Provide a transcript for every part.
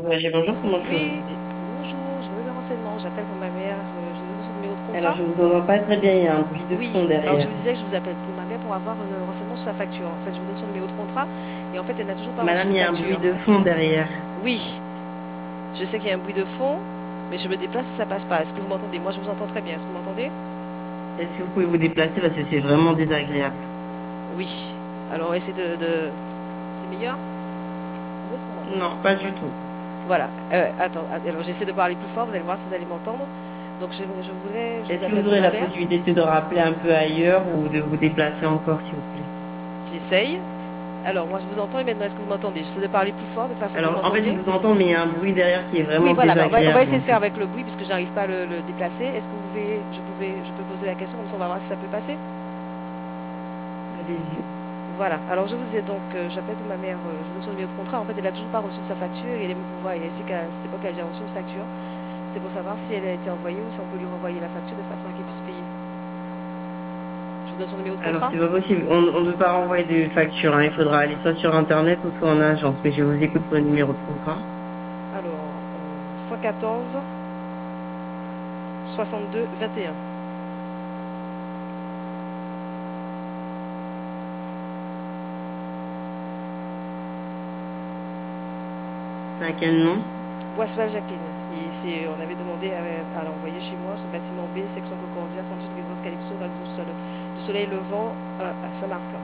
Bonjour, comment je peux vous Oui, aider? bonjour, je veux des renseignements, j'appelle pour ma mère, je vous donne son numéro de Alors, contrat. je vous entends pas très bien, il y a un bruit de Oui, fond alors je derrière. vous disais que je vous appelle pour ma mère pour avoir un renseignement sur sa facture. En fait, je vous donne son numéro de contrat et en fait, elle n'a toujours pas reçu Madame, de il y a un bruit facture. de fond derrière. Oui, je sais qu'il y a un bruit de fond, mais je me déplace et ça passe pas. Est-ce que vous m'entendez? Moi, je vous entends très bien. Est-ce que vous m'entendez? Est-ce que vous pouvez vous déplacer parce que c'est vraiment désagréable? Oui. Alors, on va essayer C'est meilleur? Où est-ce qu'on m'entend? Non, pas du tout. Voilà. Attends, alors j'essaie de parler plus fort, vous allez voir si vous allez m'entendre. Donc, je vous Est-ce que appelle vous pour aurez ma la mère. possibilité de rappeler un peu ailleurs ou de vous déplacer encore, s'il vous plaît? J'essaye. Alors, moi, je vous entends et maintenant, est-ce que vous m'entendez? J'essaie de parler plus fort de façon que vous Alors, en fait, je m'entendiez. vous entends, mais il y a un bruit derrière qui est Oui, vraiment voilà, bah, on va désagréable, essayer en de faire fait. avec le bruit puisque j'arrive pas à le déplacer. Est-ce que je peux poser la question comme ça on va voir si ça peut passer? Allez-y. Voilà. Alors je vous disais donc, j'appelle pour ma mère, je vous donne son numéro de contrat. En fait, elle a toujours pas reçu sa facture et elle aimerait pouvoir, et ainsi qu'à cette époque, elle a déjà reçu une facture. C'est pour savoir si elle a été envoyée ou si on peut lui renvoyer la facture de façon à qu'elle puisse payer. Je vous donne son numéro de Alors, contrat. c'est pas possible. On ne peut pas renvoyer de facture, hein. Il faudra aller soit sur Internet ou soit en agence. Mais je vous écoute pour le numéro de contrat. Alors, 114 62 21. C'est à quel nom? Boisseval Jacqueline. On avait demandé à l'envoyer chez moi, sur le bâtiment B, section Concordia, 38 résidence Calypso, du soleil levant à Saint-Martin.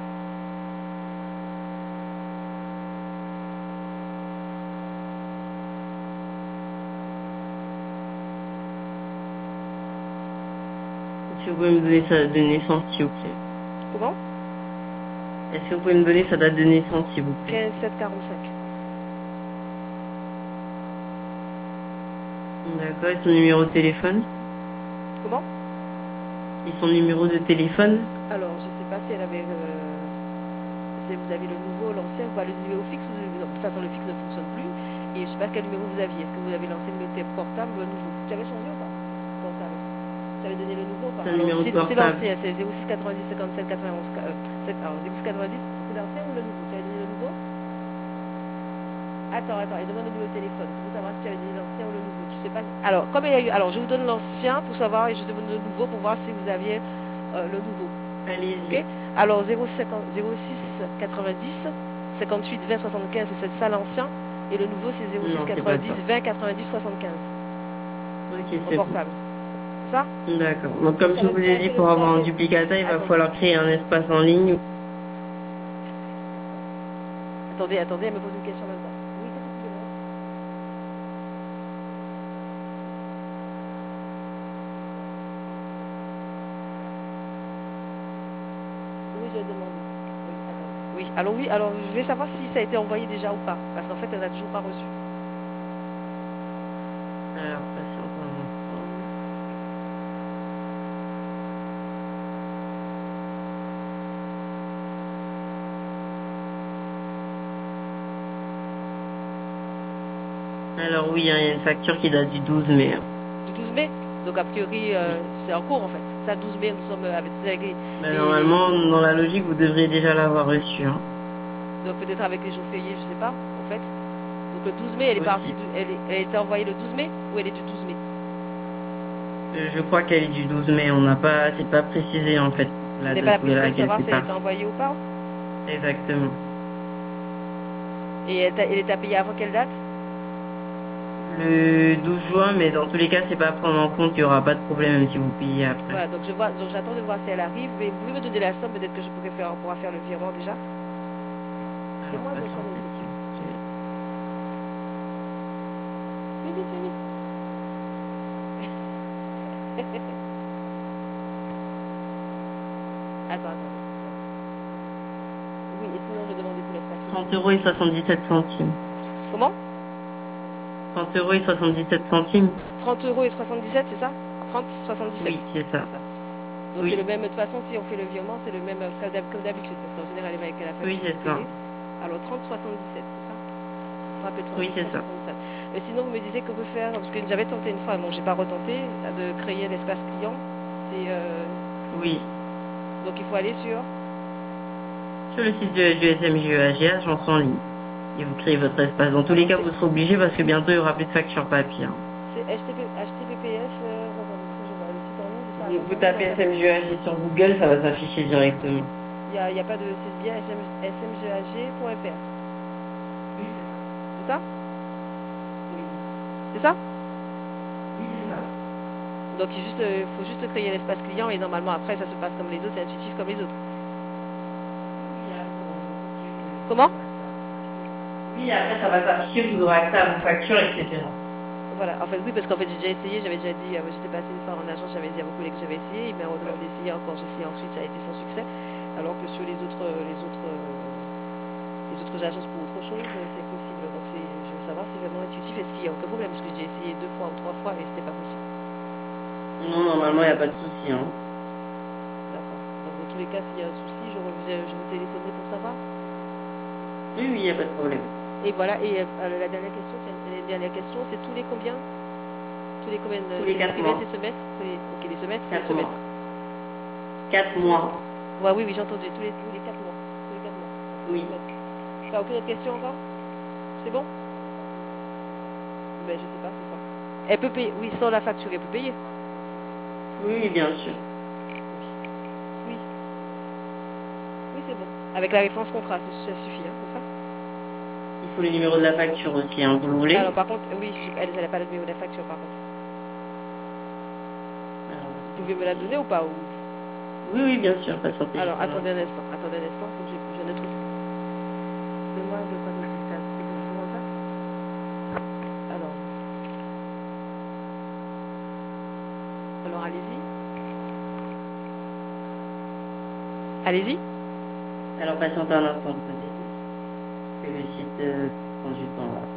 Est-ce que vous pouvez me donner sa date de naissance, s'il vous plaît? Comment? Est-ce que vous pouvez me donner sa date de naissance, s'il vous plaît? 15 7 45. D'accord, et son numéro de téléphone? Comment? Et son numéro de téléphone? Alors, je ne sais pas si elle avait. Si vous avez le nouveau, l'ancien, quoi, le numéro fixe ou non, de toute façon, le fixe ne fonctionne plus. Et je ne sais pas quel numéro vous aviez. Est-ce que vous avez l'ancien numéro portable ou le nouveau? Tu avais changé ou pas? Portable. Tu avais donné le nouveau ou pas? C'est un Alors, numéro de c'est portable. l'ancien, c'est 06 90 57 91. Alors, 06 90, c'est l'ancien ou le nouveau? Tu avais donné le nouveau? Attends, il demande le numéro de téléphone. C'est pour savoir si tu avais donné l'ancien ou le nouveau. Tu sais pas. Alors, comme il y a eu. Alors, je vous donne l'ancien pour savoir et je vous donne le nouveau pour voir si vous aviez le nouveau. Allez-y. Ok? Alors, 06 90 58 20 75, c'est ça l'ancien. Et le nouveau, c'est 06 Non, c'est pas ça. 90 20 90 75. Ok, Au c'est bon. portable. C'est ça? D'accord. Donc, comme je vous Ça ai a dit, fait le. pour Ça a avoir un fait. duplicata, il va Attendez. falloir créer un espace en ligne. Attendez, elle me pose une question en même temps. Oui, qu'est-ce que tu demandes? Oui, je demande. Oui, attendez. Oui, alors je vais savoir si ça a été envoyé déjà ou pas. Parce qu'en fait, elle n'a toujours pas reçu. Alors, patientez un instant. Alors oui, hein, il y a une facture qui date du 12 mai, hein. Du 12 mai. Donc, a priori, Oui. c'est en cours en fait. Ça, 12 mai, nous sommes avec Ben, les, normalement, dans la logique, vous devriez déjà l'avoir reçu, hein. donc peut-être avec les jours fériés, je sais pas, en fait. Donc le 12 mai, elle est partie, Possible. elle a été envoyée le 12 mai ou elle est du 12 mai? Je crois qu'elle est du 12 mai. On n'a pas, c'est pas précisé, en fait, Vous la n'avez pas date la de possibilité de laquelle savoir c'est si elle a été parti. envoyée ou pas? Exactement. Et elle est à payer avant quelle date? Le 12 juin, mais dans tous les cas, c'est pas à prendre en compte. Il y aura pas de problème, même si vous payez après. Voilà, donc j'attends de voir si elle arrive. Mais vous pouvez me donner la somme, peut-être que on pourra faire le virement déjà. C'est Alors, moi de s'en patientez, s'il occupe. vous plaît. Fais vite. Attends. Oui, et sinon je demandais pour l'espace libre. 30 euros et 77 centimes. Comment? 30 euros et 77 centimes? 30 euros et 77, c'est ça? 30, 77. Oui, c'est ça. C'est ça. Donc c'est Oui, le même, de toute façon, si on fait le virement, c'est le même comme d'habitude, parce qu'en général, elle va avec la oui, facture c'est pour ça. payer. Alors 30, 77, c'est ça? Rappelle-toi, Oui, c'est 30, ça. 77. Et sinon, vous me disiez que vous faire, parce que j'avais tenté une fois, bon, j'ai pas retenté, de créer l'espace client. C'est Oui. donc il faut aller sur. Sur le site du SMJEAG, agence en ligne. et vous créez votre espace. Dans tous les cas, vous serez obligé parce que bientôt il y aura plus de facture papier. Hein. C'est HTTPS, attendez, parce que je vois le site en ligne, c'est ça. Vous tapez SMGAG sur Google, ça va s'afficher directement. Il y a pas de... C'est bien smgag.fr. C'est ça? C'est ça? Oui, c'est ça. Donc il faut juste créer l'espace client et normalement après ça se passe comme les autres, c'est intuitif comme les autres. Comment? Oui, après ça va s'afficher, vous aurez accès à vos factures, etc. Voilà, en fait oui, parce qu'en fait j'ai déjà essayé, j'avais déjà dit, j'étais passée une fois en agence, j'avais dit à vos collègues que j'avais essayé, ils m'ont redemandé d'essayer encore, j'ai essayé ensuite, ça a été sans succès, alors que sur les autres agences pour autre chose, c'est possible. Donc je veux savoir si c'est vraiment intuitif, est-ce qu'il y a aucun problème, parce que j'ai essayé 2 fois ou 3 fois et c'était pas possible. Non, normalement, il n'y a pas de souci. Hein. D'accord. Donc dans tous les cas, s'il y a un souci, je vous téléphonerai pour savoir. Oui, il n'y a pas de problème. Et voilà, et la dernière question, c'est tous les combien? Tous les combien Tous les 4 mois. trimestres et semestres? Ok, les semestres et 4 semestres. mois. 4 mois. Ouais, oui, j'ai entendu, tous les 4 mois. Tous les 4 mois. Oui. T'as aucune autre question encore? C'est bon? Ben, je sais pas, c'est quoi? Elle peut payer, oui, sans la facture, elle peut payer. Oui, bien sûr. Oui. Oui, c'est bon. Avec la référence contrat, ça suffit, hein, c'est ça? Il faut le numéro de la facture aussi, hein, vous le voulez? Alors, par contre, oui, elle n'a pas le numéro de la facture, par contre. Alors, Vous pouvez me la donner ou pas? oui, oui, bien sûr, patientez. Alors, attendez un instant, faut que je ne trouve. Donne-moi de quoi noter ça. C'est que je vous demande ça? Alors, allez-y. Allez-y. Alors, patientez un instant, peut-être. Que le site prend du temps, là.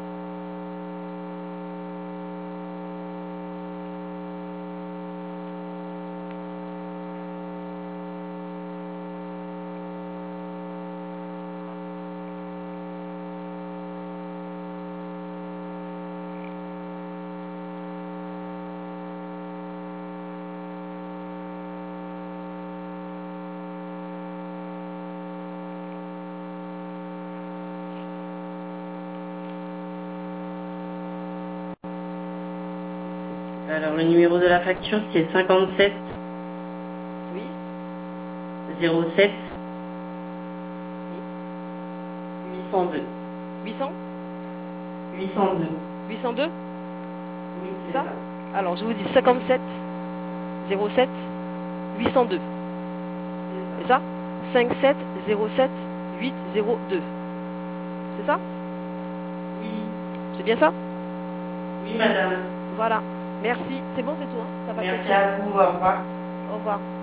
Alors, le numéro de la facture, c'est 57 Oui. 07 Oui. 802. 800? 802. 802? Oui, C'est ça? Alors, je vous dis 57 07 802. C'est ça? 57 07 802. C'est ça? Oui. C'est bien ça? Oui, madame. Voilà. Merci. C'est bon, c'est tout, hein? T'as pas de Merci questions? à vous, au revoir. Au revoir.